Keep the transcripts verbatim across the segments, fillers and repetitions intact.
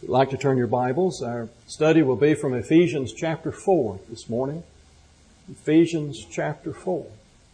If you'd like to turn your Bibles, our study will be from Ephesians chapter four this morning. Ephesians chapter four.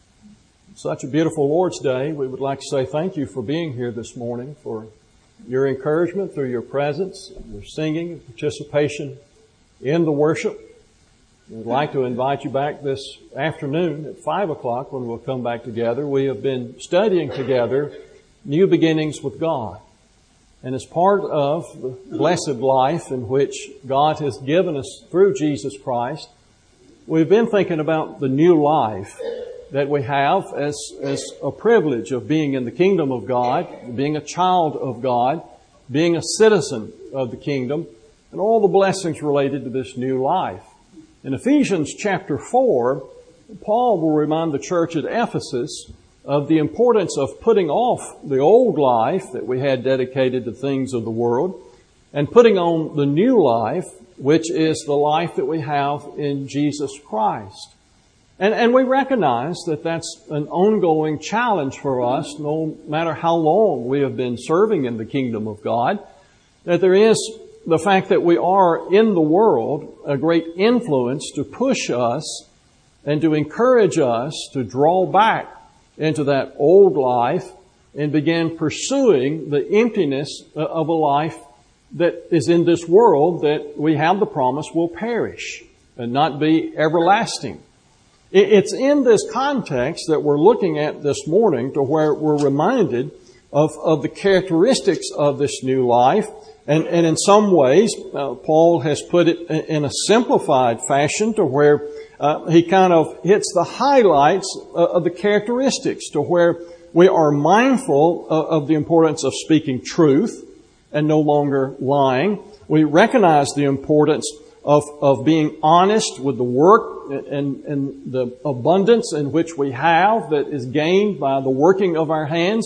It's such a beautiful Lord's Day. We would like to say thank you for being here this morning, for your encouragement through your presence, your singing, and participation in the worship. We'd like to invite you back this afternoon at five o'clock when we'll come back together. We have been studying together New Beginnings with God. And as part of the blessed life in which God has given us through Jesus Christ, we've been thinking about the new life that we have as, as a privilege of being in the kingdom of God, being a child of God, being a citizen of the kingdom, and all the blessings related to this new life. In Ephesians chapter four, Paul will remind the church at Ephesus of the importance of putting off the old life that we had dedicated to things of the world and putting on the new life, which is the life that we have in Jesus Christ. And, and we recognize that that's an ongoing challenge for us, no matter how long we have been serving in the kingdom of God, that there is the fact that we are in the world a great influence to push us and to encourage us to draw back into that old life and begin pursuing the emptiness of a life that is in this world that we have the promise will perish and not be everlasting. It's in this context that we're looking at this morning to where we're reminded of, of the characteristics of this new life. And, and in some ways, uh, Paul has put it in a simplified fashion to where uh, he kind of hits the highlights of the characteristics to where we are mindful of, of the importance of speaking truth and no longer lying. We recognize the importance of, of being honest with the work and, and the abundance in which we have that is gained by the working of our hands.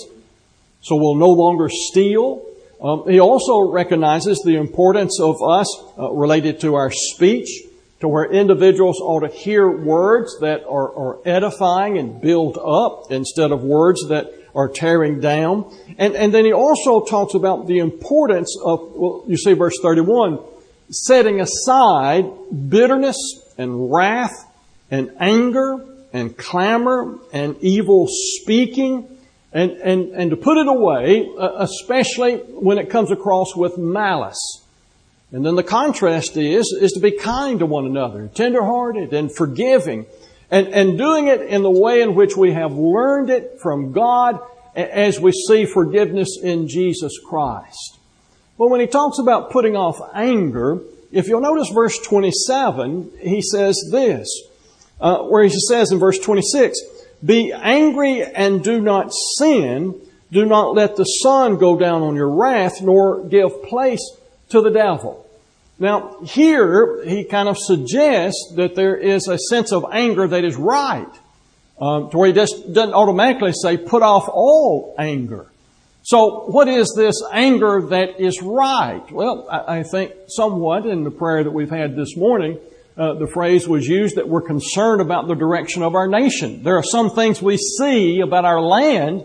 So we'll no longer steal. Um, he also recognizes the importance of us uh, related to our speech, to where individuals ought to hear words that are, are edifying and build up instead of words that are tearing down. And, and then he also talks about the importance of, well, you see verse thirty-one, setting aside bitterness and wrath and anger and clamor and evil speaking. And, and, and to put it away, especially when it comes across with malice. And then the contrast is, is to be kind to one another, tenderhearted and forgiving, and, and doing it in the way in which we have learned it from God as we see forgiveness in Jesus Christ. But when he talks about putting off anger, if you'll notice verse twenty-seven, he says this, uh, where he says in verse twenty-six, be angry and do not sin. Do not let the sun go down on your wrath, nor give place to the devil. Now, here he kind of suggests that there is a sense of anger that is right, um, to where he just doesn't automatically say put off all anger. So, what is this anger that is right? Well, I, I think somewhat in the prayer that we've had this morning, Uh, the phrase was used that we're concerned about the direction of our nation. There are some things we see about our land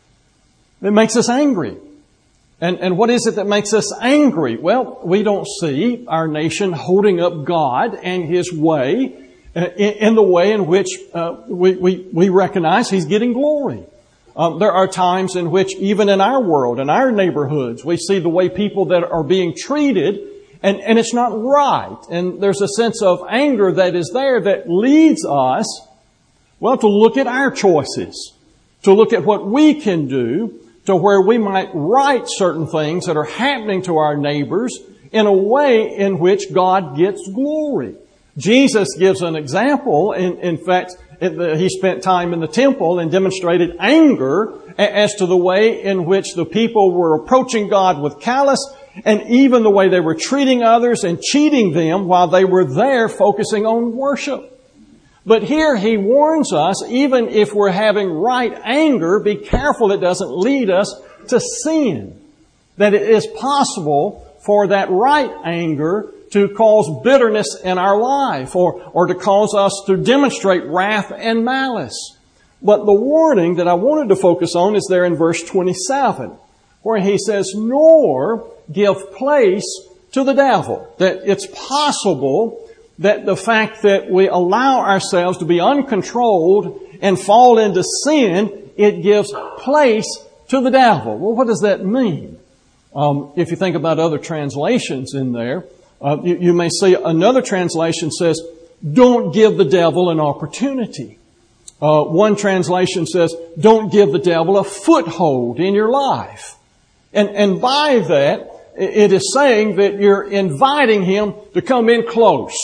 that makes us angry. And, and what is it that makes us angry? Well, we don't see our nation holding up God and His way uh, in, in the way in which uh, we, we, we recognize He's getting glory. Um, there are times in which even in our world, in our neighborhoods, we see the way people that are being treated And, and it's not right. And there's a sense of anger that is there that leads us, well, to look at our choices, to look at what we can do to where we might right certain things that are happening to our neighbors in a way in which God gets glory. Jesus gives an example. In, in fact, he spent time in the temple and demonstrated anger as to the way in which the people were approaching God with callous, and even the way they were treating others and cheating them while they were there focusing on worship. But here he warns us, even if we're having right anger, be careful it doesn't lead us to sin. That it is possible for that right anger to cause bitterness in our life or, or to cause us to demonstrate wrath and malice. But the warning that I wanted to focus on is there in verse twenty-seven, where he says, nor give place to the devil. That it's possible that the fact that we allow ourselves to be uncontrolled and fall into sin, it gives place to the devil. Well, what does that mean? Um, if you think about other translations in there, uh, you, you may see another translation says, don't give the devil an opportunity. Uh, one translation says, don't give the devil a foothold in your life. And, and by that, it is saying that you're inviting him to come in close.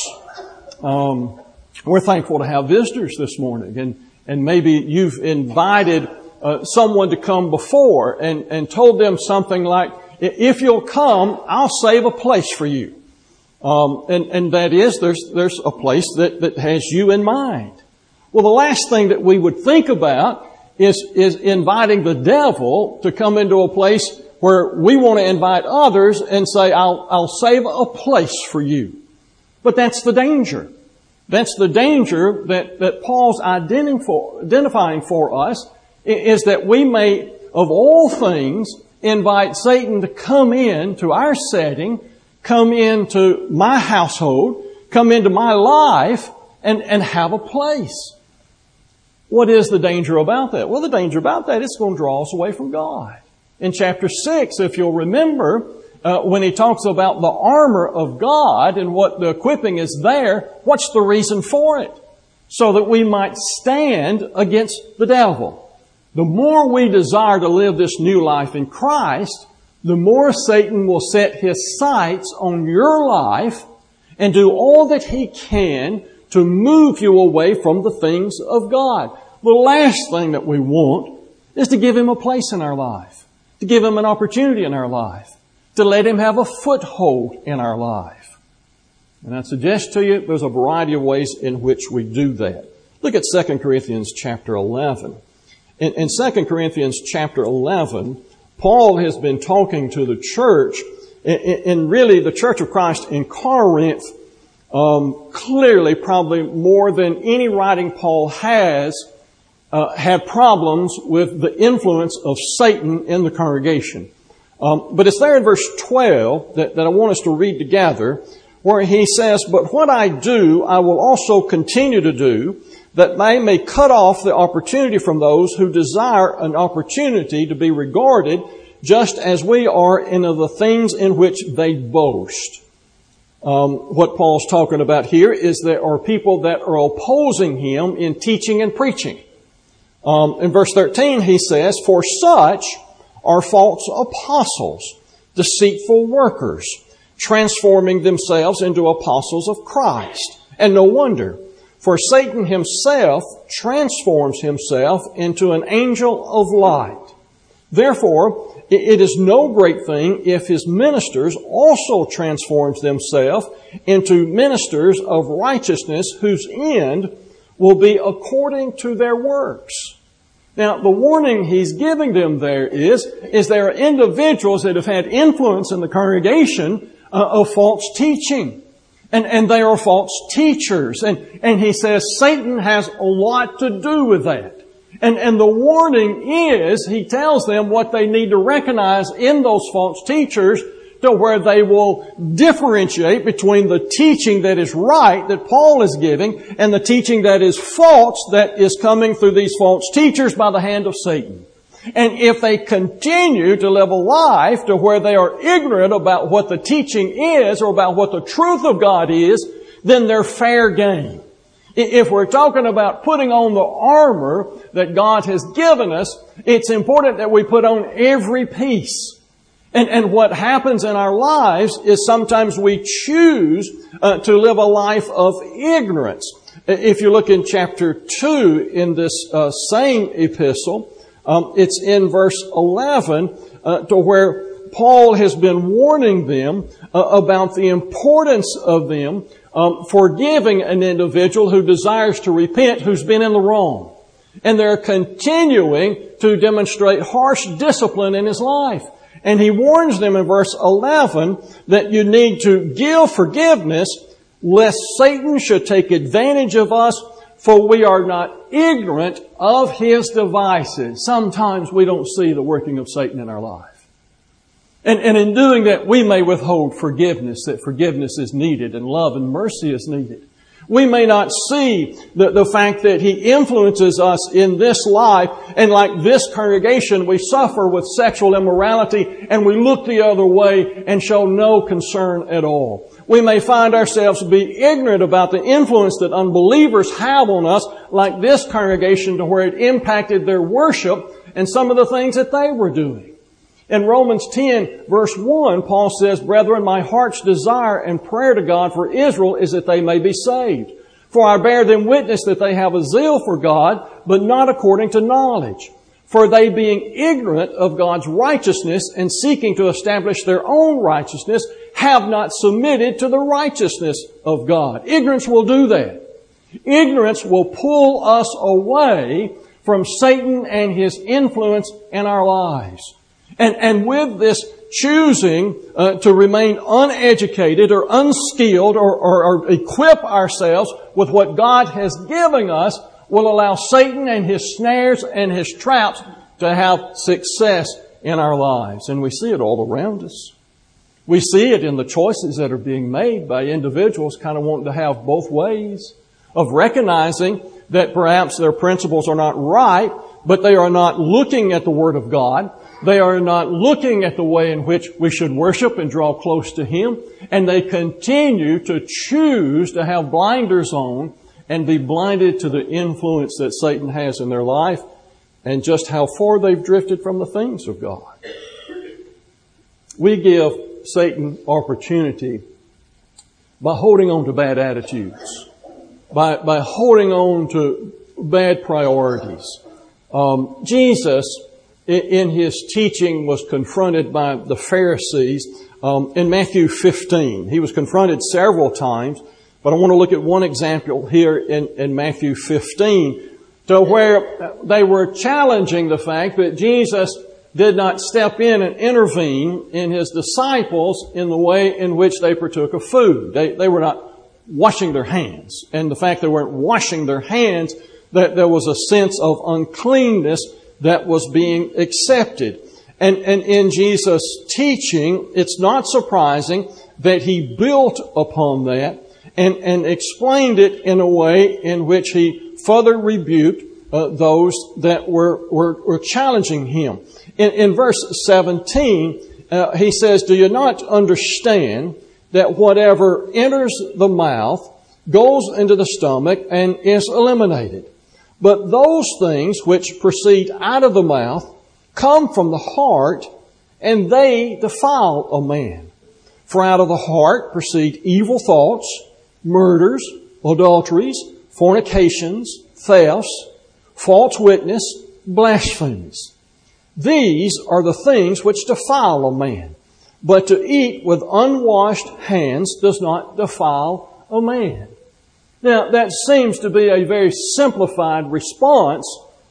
Um, we're thankful to have visitors this morning, and, and maybe you've invited uh, someone to come before and, and told them something like, if you'll come, I'll save a place for you. Um, and, and that is, there's, there's a place that, that has you in mind. Well, the last thing that we would think about is, is inviting the devil to come into a place where we want to invite others and say, I'll, I'll save a place for you. But that's the danger. That's the danger that, that Paul's identifying for us, is that we may, of all things, invite Satan to come in to our setting, come into my household, come into my life, and, and have a place. What is the danger about that? Well, the danger about that is it's going to draw us away from God. In chapter six, if you'll remember, uh, when he talks about the armor of God and what the equipping is there, what's the reason for it? So that we might stand against the devil. The more we desire to live this new life in Christ, the more Satan will set his sights on your life and do all that he can to move you away from the things of God. The last thing that we want is to give him a place in our life, to give him an opportunity in our life, to let him have a foothold in our life. And I suggest to you there's a variety of ways in which we do that. Look at Second Corinthians chapter eleven. In, in Second Corinthians chapter eleven, Paul has been talking to the church, and really the Church of Christ in Corinth, um, clearly probably more than any writing Paul has, uh, had problems with the influence of Satan in the congregation. Um, but it's there in verse twelve that, that I want us to read together, where he says, "But what I do, I will also continue to do, that they may cut off the opportunity from those who desire an opportunity to be regarded just as we are in the things in which they boast." Um, what Paul's talking about here is there are people that are opposing him in teaching and preaching. Um, in verse thirteen he says, "For such are false apostles, deceitful workers, transforming themselves into apostles of Christ. And no wonder, for Satan himself transforms himself into an angel of light. Therefore, it is no great thing if his ministers also transforms themselves into ministers of righteousness, whose end will be according to their works." Now, the warning he's giving them there is, is there are individuals that have had influence in the congregation uh, of false teaching. And, and they are false teachers. And, and he says Satan has a lot to do with that. And, and the warning is, he tells them what they need to recognize in those false teachers, to where they will differentiate between the teaching that is right, that Paul is giving, and the teaching that is false, that is coming through these false teachers by the hand of Satan. And if they continue to live a life to where they are ignorant about what the teaching is or about what the truth of God is, then they're fair game. If we're talking about putting on the armor that God has given us, it's important that we put on every piece. And, and what happens in our lives is sometimes we choose uh, to live a life of ignorance. If you look in chapter two in this uh, same epistle, um, it's in verse eleven uh, to where Paul has been warning them uh, about the importance of them um, forgiving an individual who desires to repent, who's been in the wrong. And they're continuing to demonstrate harsh discipline in his life. And he warns them in verse eleven that you need to give forgiveness lest Satan should take advantage of us, for we are not ignorant of his devices. Sometimes we don't see the working of Satan in our life. And, and in doing that, we may withhold forgiveness, that forgiveness is needed and love and mercy is needed. We may not see the, the fact that He influences us in this life, and like this congregation, we suffer with sexual immorality and we look the other way and show no concern at all. We may find ourselves to be ignorant about the influence that unbelievers have on us, like this congregation, to where it impacted their worship and some of the things that they were doing. In Romans ten, verse one, Paul says, "Brethren, my heart's desire and prayer to God for Israel is that they may be saved. For I bear them witness that they have a zeal for God, but not according to knowledge. For they, being ignorant of God's righteousness and seeking to establish their own righteousness, have not submitted to the righteousness of God." Ignorance will do that. Ignorance will pull us away from Satan and his influence in our lives. And, and with this choosing uh, to remain uneducated or unskilled or, or, or equip ourselves with what God has given us will allow Satan and his snares and his traps to have success in our lives. And we see it all around us. We see it in the choices that are being made by individuals kind of wanting to have both ways, of recognizing that perhaps their principles are not right, but they are not looking at the Word of God. They are not looking at the way in which we should worship and draw close to Him. And they continue to choose to have blinders on and be blinded to the influence that Satan has in their life and just how far they've drifted from the things of God. We give Satan opportunity by holding on to bad attitudes, by, by holding on to bad priorities. Um, Jesus, in His teaching, was confronted by the Pharisees um, in Matthew fifteen. He was confronted several times, but I want to look at one example here in, in Matthew fifteen, to where they were challenging the fact that Jesus did not step in and intervene in His disciples in the way in which they partook of food. They, they were not washing their hands. And the fact they weren't washing their hands, that there was a sense of uncleanness that was being accepted. And, and in Jesus' teaching, it's not surprising that He built upon that and, and explained it in a way in which He further rebuked uh, those that were, were, were challenging Him. In, in verse seventeen, uh, He says, "Do you not understand that whatever enters the mouth goes into the stomach and is eliminated? But those things which proceed out of the mouth come from the heart, and they defile a man. For out of the heart proceed evil thoughts, murders, adulteries, fornications, thefts, false witness, blasphemies. These are the things which defile a man. But to eat with unwashed hands does not defile a man." Now, that seems to be a very simplified response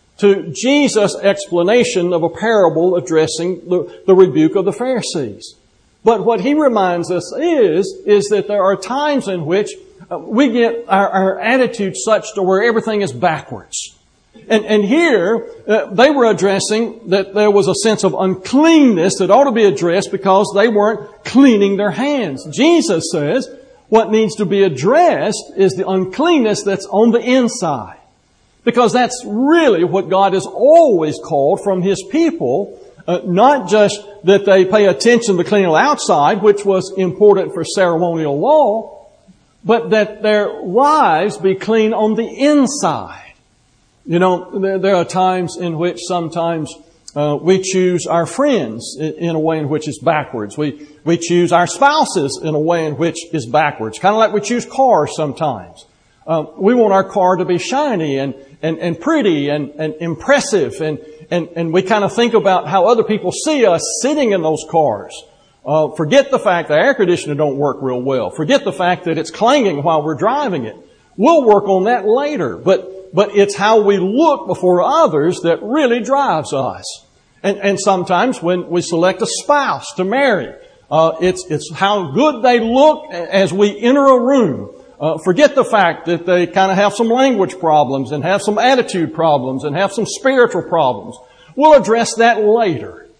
to Jesus' explanation of a parable addressing the, the rebuke of the Pharisees. But what He reminds us is, is that there are times in which uh, we get our, our attitude such to where everything is backwards. And, and here, uh, they were addressing that there was a sense of uncleanness that ought to be addressed because they weren't cleaning their hands. Jesus says what needs to be addressed is the uncleanness that's on the inside. Because that's really what God has always called from His people. Uh, not just that they pay attention to cleaning outside, which was important for ceremonial law, but that their lives be clean on the inside. You know, there, there are times in which sometimes uh, we choose our friends in, in a way in which is backwards. We we choose our spouses in a way in which is backwards. Kind of like we choose cars sometimes. Um, we want our car to be shiny and and, and pretty and, and impressive, and, and and we kind of think about how other people see us sitting in those cars. Uh, forget the fact the air conditioner don't work real well. Forget the fact that it's clanging while we're driving it. We'll work on that later, but. But it's how we look before others that really drives us. And, and sometimes when we select a spouse to marry, uh, it's, it's how good they look as we enter a room. Uh, forget the fact that they kind of have some language problems and have some attitude problems and have some spiritual problems. We'll address that later.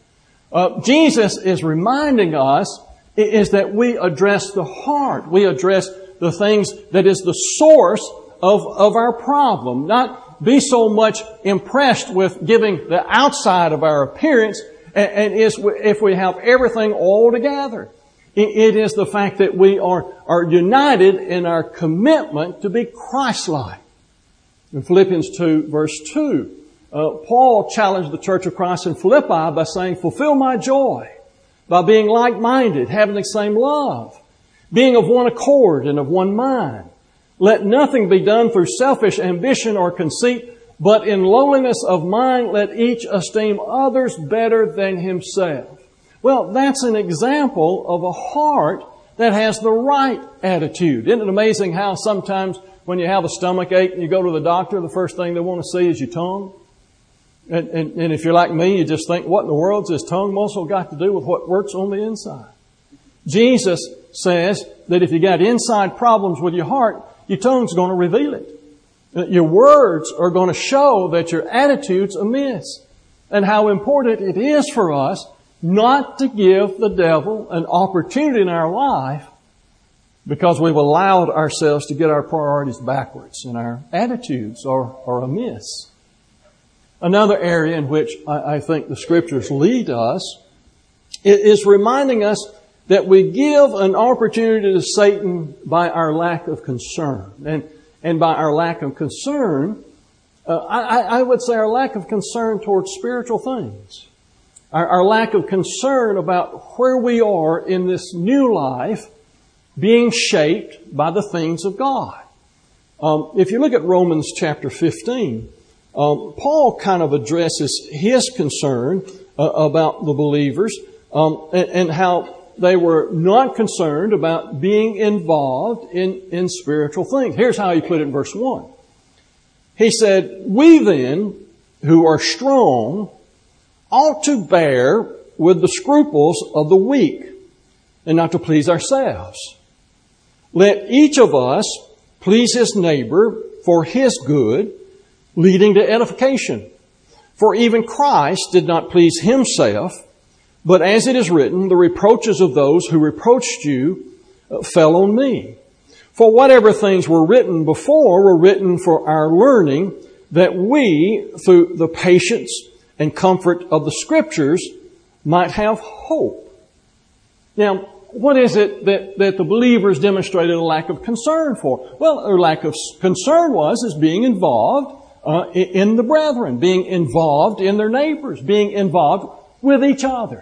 Uh, Jesus is reminding us is that we address the heart. We address the things that is the source of, of our problem. Not be so much impressed with giving the outside of our appearance, and, and is, if we have everything all together. It, it is the fact that we are, are united in our commitment to be Christ-like. In Philippians two, verse two, uh, Paul challenged the church of Christ in Philippi by saying, fulfill my joy by being like-minded, having the same love, being of one accord and of one mind. Let nothing be done through selfish ambition or conceit, but in lowliness of mind let each esteem others better than himself. Well, that's an example of a heart that has the right attitude. Isn't it amazing how sometimes when you have a stomach ache and you go to the doctor, the first thing they want to see is your tongue? And, and, and if you're like me, you just think, what in the world's this tongue muscle got to do with what works on the inside? Jesus says that if you got inside problems with your heart, your tongue's going to reveal it. Your words are going to show that your attitude's amiss. And how important it is for us not to give the devil an opportunity in our life because we've allowed ourselves to get our priorities backwards and our attitudes are, are amiss. Another area in which I, I think the Scriptures lead us is reminding us that we give an opportunity to Satan by our lack of concern. And, and by our lack of concern, uh, I, I would say our lack of concern towards spiritual things. Our, our lack of concern about where we are in this new life being shaped by the things of God. Um, if you look at Romans chapter fifteen, um, Paul kind of addresses his concern uh, about the believers um, and, and how they were not concerned about being involved in, in spiritual things. Here's how he put it in verse one. He said, we then, who are strong, ought to bear with the scruples of the weak and not to please ourselves. Let each of us please his neighbor for his good, leading to edification. For even Christ did not please himself, but as it is written, the reproaches of those who reproached you fell on me. For whatever things were written before were written for our learning, that we, through the patience and comfort of the Scriptures, might have hope. Now, what is it that, that the believers demonstrated a lack of concern for? Well, their lack of concern was is being involved uh, in the brethren, being involved in their neighbors, being involved with each other.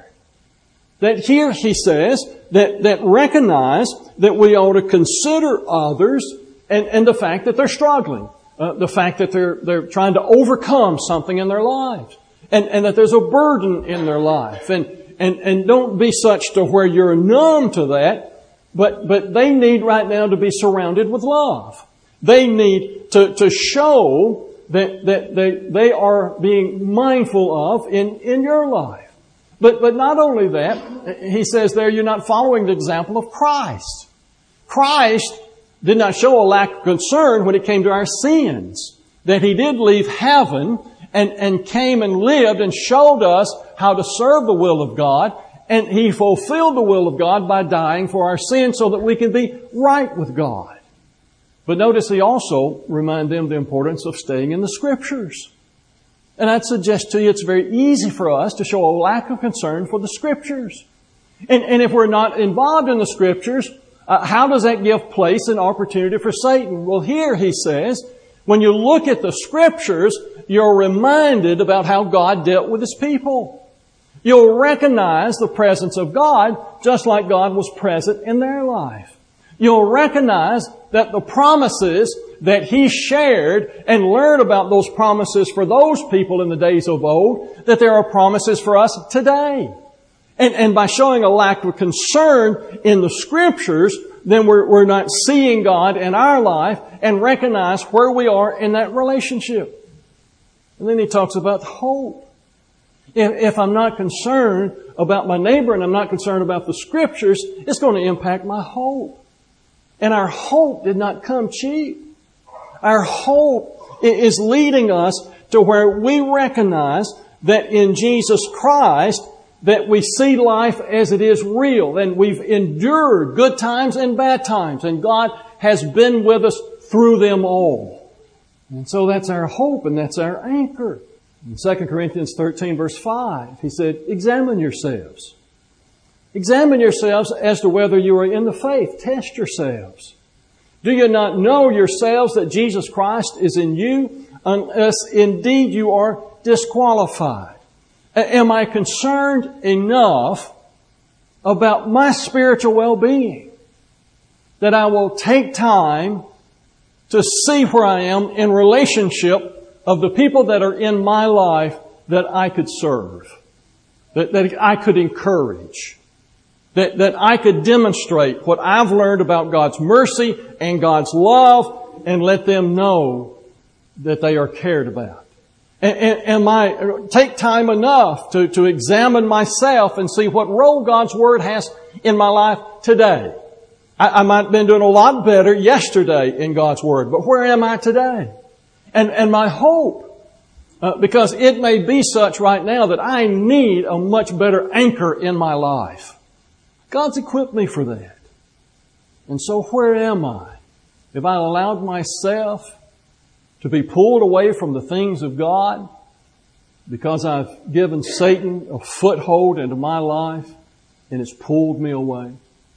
That here he says that, that recognize that we ought to consider others and, and the fact that they're struggling, uh, the fact that they're, they're trying to overcome something in their lives, and, and that there's a burden in their life. And, and, and don't be such to where you're numb to that, but, but they need right now to be surrounded with love. They need to, to show that, that they, they are being mindful of in, in your life. But, but not only that, he says there you're not following the example of Christ. Christ did not show a lack of concern when it came to our sins. That He did leave heaven and, and came and lived and showed us how to serve the will of God. And He fulfilled the will of God by dying for our sins so that we can be right with God. But notice He also reminded them the importance of staying in the Scriptures. And I'd suggest to you it's very easy for us to show a lack of concern for the Scriptures. And, and if we're not involved in the Scriptures, uh, how does that give place and opportunity for Satan? Well, here he says, when you look at the Scriptures, you're reminded about how God dealt with His people. You'll recognize the presence of God just like God was present in their life. You'll recognize that the promises that He shared and learn about those promises for those people in the days of old, that there are promises for us today. And, and by showing a lack of concern in the Scriptures, then we're, we're not seeing God in our life and recognize where we are in that relationship. And then he talks about hope. If, if I'm not concerned about my neighbor and I'm not concerned about the Scriptures, it's going to impact my hope. And our hope did not come cheap. Our hope is leading us to where we recognize that in Jesus Christ, that we see life as it is real, and we've endured good times and bad times, and God has been with us through them all. And so that's our hope and that's our anchor. In Second Corinthians thirteen verse five, he said, examine yourselves. Examine yourselves as to whether you are in the faith. Test yourselves. Do you not know yourselves that Jesus Christ is in you, unless indeed you are disqualified? Am I concerned enough about my spiritual well-being that I will take time to see where I am in relationship of the people that are in my life that I could serve, that, that I could encourage, that, that I could demonstrate what I've learned about God's mercy and God's love and let them know that they are cared about? Am I, take time enough to, to examine myself and see what role God's Word has in my life today? I, I might have been doing a lot better yesterday in God's Word, but where am I today? And, and my hope, uh, because it may be such right now that I need a much better anchor in my life. God's equipped me for that. And so where am I? Have I allowed myself to be pulled away from the things of God because I've given Satan a foothold into my life and it's pulled me away?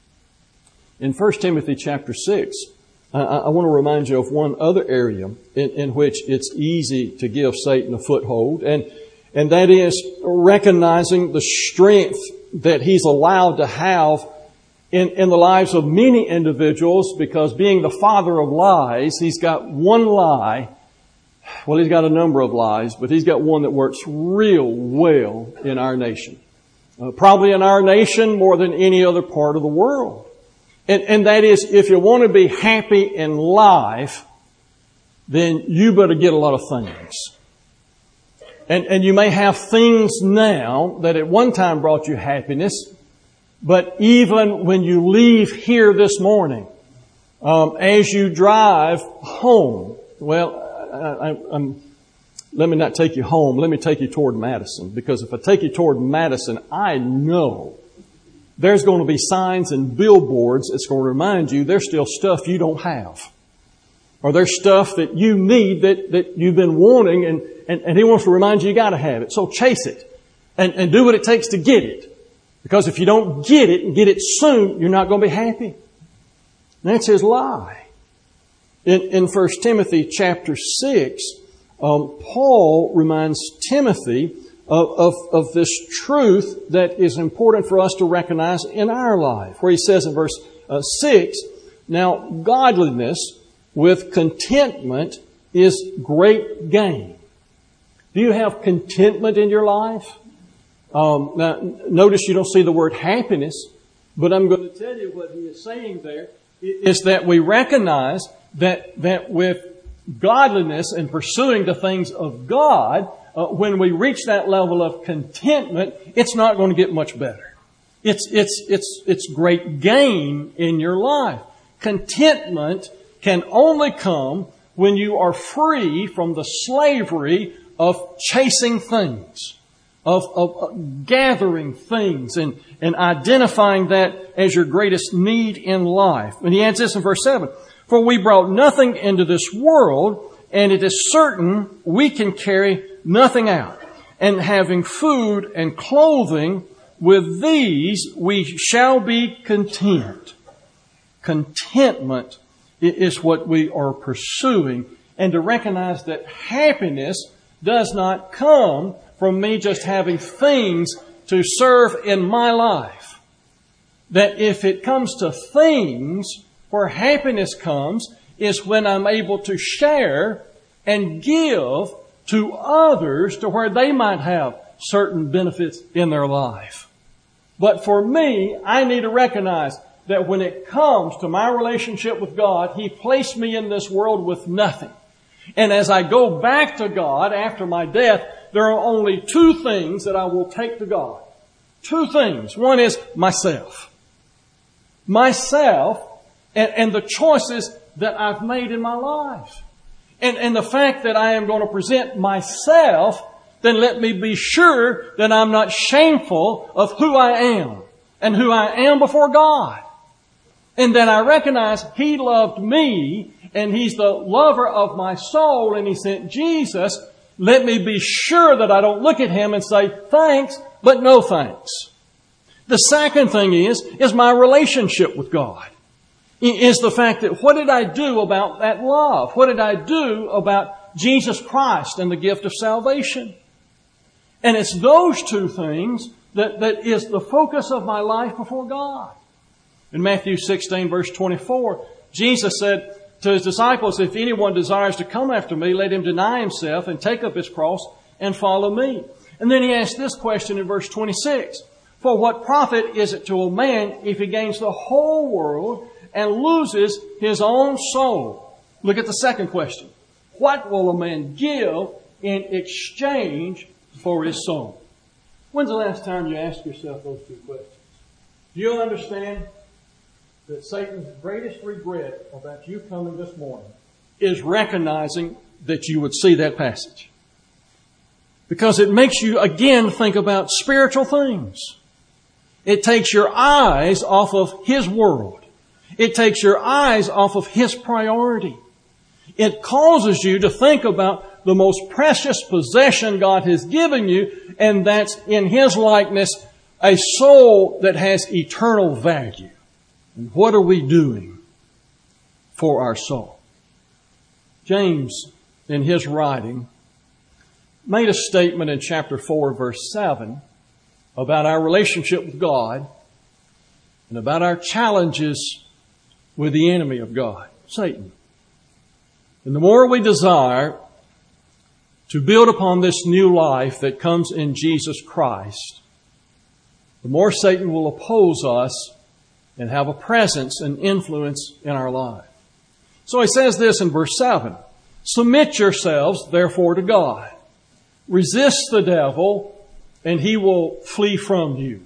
In First Timothy chapter six, I, I want to remind you of one other area in, in which it's easy to give Satan a foothold, and, and that is recognizing the strength that he's allowed to have in, in the lives of many individuals, because being the father of lies, he's got one lie. Well, he's got a number of lies, but he's got one that works real well in our nation. Uh, probably in our nation more than any other part of the world. And, and that is, if you want to be happy in life, then you better get a lot of things. And, and you may have things now that at one time brought you happiness, but even when you leave here this morning, um, as you drive home, well, I, I, I'm, let me not take you home. Let me take you toward Madison. Because if I take you toward Madison, I know there's going to be signs and billboards that's going to remind you there's still stuff you don't have. Or there's stuff that you need that, that you've been wanting, and, and, and he wants to remind you you got to have it. So chase it and, and do what it takes to get it. Because if you don't get it and get it soon, you're not going to be happy. That's his lie. In, in First Timothy chapter six, um, Paul reminds Timothy of, of, of this truth that is important for us to recognize in our life, where he says in verse uh, six, now godliness with contentment is great gain. Do you have contentment in your life? Um, now, notice you don't see the word happiness, but I'm going to tell you what he is saying there is that we recognize that, that with godliness and pursuing the things of God, uh, when we reach that level of contentment, it's not going to get much better. It's, it's, it's, it's great gain in your life. Contentment can only come when you are free from the slavery of chasing things. Of, of gathering things and, and identifying that as your greatest need in life. And he adds this in verse seven. For we brought nothing into this world, and it is certain we can carry nothing out. And having food and clothing, with these we shall be content. Contentment is what we are pursuing. And to recognize that happiness does not come from me just having things to serve in my life. That if it comes to things, where happiness comes is when I'm able to share and give to others to where they might have certain benefits in their life. But for me, I need to recognize that when it comes to my relationship with God, He placed me in this world with nothing. And as I go back to God after my death, there are only two things that I will take to God. Two things. One is myself. Myself and, and the choices that I've made in my life. And, and the fact that I am going to present myself then let me be sure that I'm not shameful of who I am and who I am before God. And that I recognize He loved me and He's the lover of my soul and He sent Jesus. Let me be sure that I don't look at Him and say thanks, but no thanks. The second thing is, is my relationship with God. Is the fact that what did I do about that love? What did I do about Jesus Christ and the gift of salvation? And it's those two things that, that is the focus of my life before God. In Matthew sixteen verse twenty-four, Jesus said to His disciples, if anyone desires to come after me, let him deny himself and take up his cross and follow me. And then He asked this question in verse twenty-six. For what profit is it to a man if he gains the whole world and loses his own soul? Look at the second question. What will a man give in exchange for his soul? When's the last time you asked yourself those two questions? Do you understand that Satan's greatest regret about you coming this morning is recognizing that you would see that passage? Because it makes you again think about spiritual things. It takes your eyes off of His world. It takes your eyes off of His priority. It causes you to think about the most precious possession God has given you, and that's in His likeness, a soul that has eternal value. And what are we doing for our soul? James, in his writing, made a statement in chapter four, verse seven, about our relationship with God and about our challenges with the enemy of God, Satan. And the more we desire to build upon this new life that comes in Jesus Christ, the more Satan will oppose us and have a presence and influence in our life. So he says this in verse seven, submit yourselves therefore to God. Resist the devil and he will flee from you.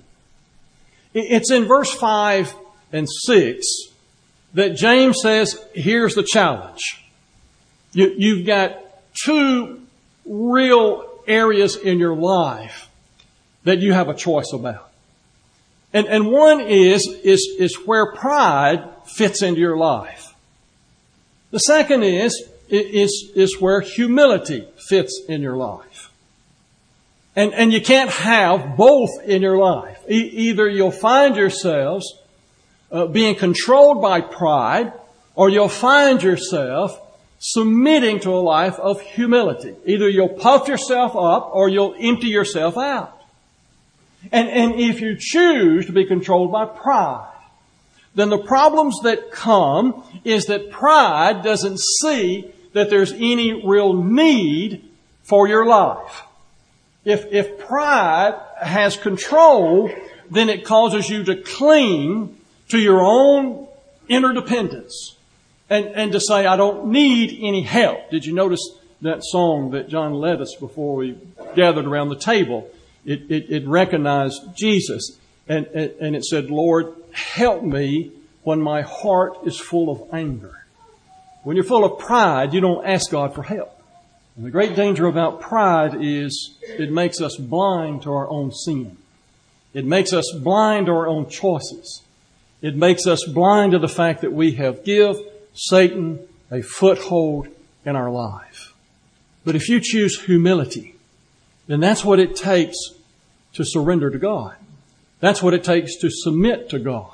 It's in verse five and six that James says, here's the challenge. You, you've got two real areas in your life that you have a choice about. And, and one is, is, is where pride fits into your life. The second is, is, is where humility fits in your life. And, and you can't have both in your life. E- either you'll find yourselves uh, being controlled by pride, or you'll find yourself submitting to a life of humility. Either you'll puff yourself up or you'll empty yourself out. And, and if you choose to be controlled by pride, then the problems that come is that pride doesn't see that there's any real need for your life. If, if pride has control, then it causes you to cling to your own interdependence and, and to say, I don't need any help. Did you notice that song that John led us before we gathered around the table? It, it, it recognized Jesus and, and, and it said, Lord, help me when my heart is full of anger. When you're full of pride, you don't ask God for help. And the great danger about pride is it makes us blind to our own sin. It makes us blind to our own choices. It makes us blind to the fact that we have give Satan a foothold in our life. But if you choose humility, then that's what it takes to surrender to God. That's what it takes to submit to God.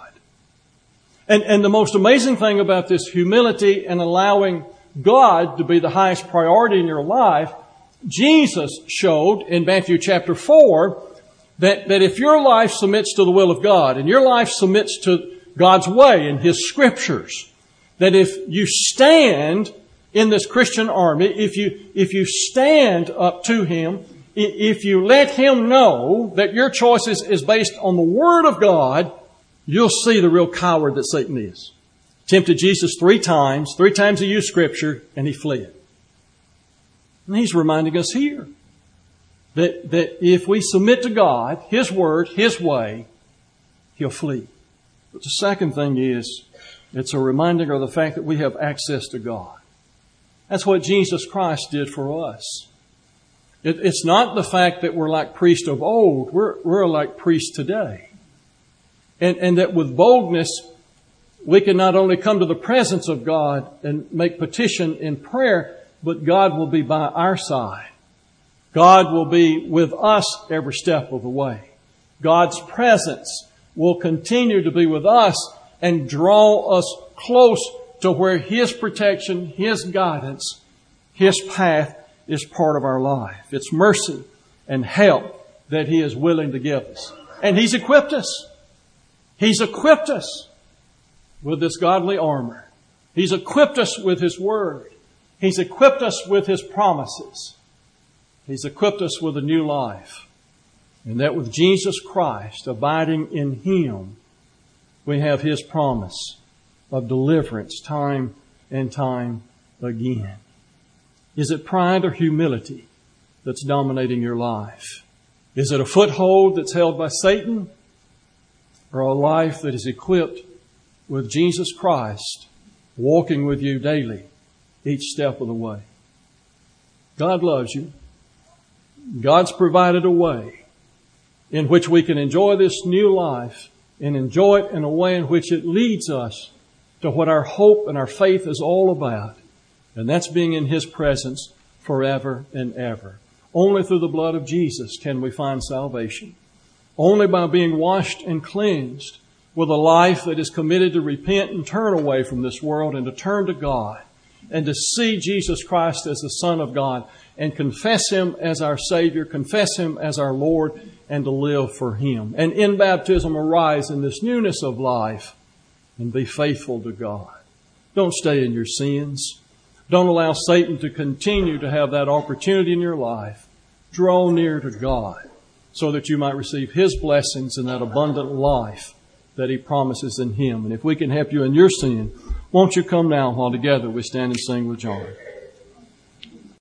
And, and the most amazing thing about this humility and allowing God to be the highest priority in your life, Jesus showed in Matthew chapter four that, that if your life submits to the will of God and your life submits to God's way and His scriptures, that if you stand in this Christian army, if you, if you stand up to Him, if you let Him know that your choices is based on the Word of God, you'll see the real coward that Satan is. Tempted Jesus three times. Three times he used Scripture, and he fled. And he's reminding us here that, that if we submit to God, His Word, His way, He'll flee. But the second thing is, it's a reminder of the fact that we have access to God. That's what Jesus Christ did for us. It, it's not the fact that we're like priests of old. We're, we're like priests today. And, and that with boldness, we can not only come to the presence of God and make petition in prayer, but God will be by our side. God will be with us every step of the way. God's presence will continue to be with us and draw us close to where His protection, His guidance, His path is part of our life. It's mercy and help that He is willing to give us. And He's equipped us. He's equipped us with this godly armor. He's equipped us with His Word. He's equipped us with His promises. He's equipped us with a new life. And that with Jesus Christ abiding in Him, we have His promise of deliverance time and time again. Is it pride or humility that's dominating your life? Is it a foothold that's held by Satan, or a life that is equipped with Jesus Christ walking with you daily each step of the way? God loves you. God's provided a way in which we can enjoy this new life and enjoy it in a way in which it leads us to what our hope and our faith is all about. And that's being in His presence forever and ever. Only through the blood of Jesus can we find salvation. Only by being washed and cleansed with a life that is committed to repent and turn away from this world and to turn to God and to see Jesus Christ as the Son of God and confess Him as our Savior, confess Him as our Lord, and to live for Him. And in baptism arise in this newness of life and be faithful to God. Don't stay in your sins. Don't allow Satan to continue to have that opportunity in your life. Draw near to God so that you might receive His blessings in that abundant life that He promises in Him. And if we can help you in your sin, won't you come now while together we stand and sing with John?